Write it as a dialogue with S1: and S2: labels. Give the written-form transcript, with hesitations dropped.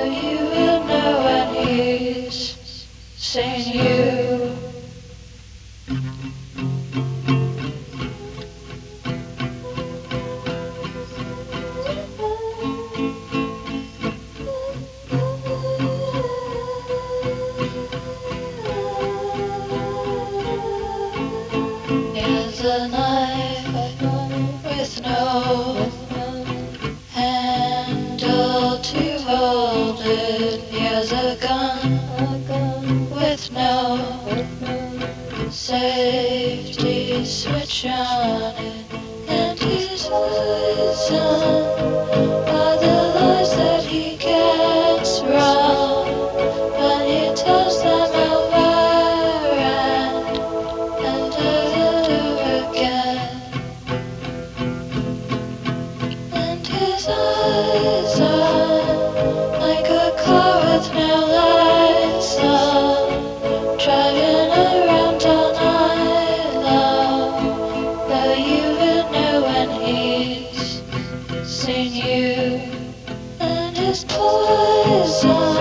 S1: you will know when he's seen you. Here's a knife with no handle to hold it. Here's a gun with no safety switch on it. And his poison are the lies that he gets wrong when he tells them over and over again. And his eyes are like a car with no lights on, driving around all night long. But you will know when he's seen you. And his poison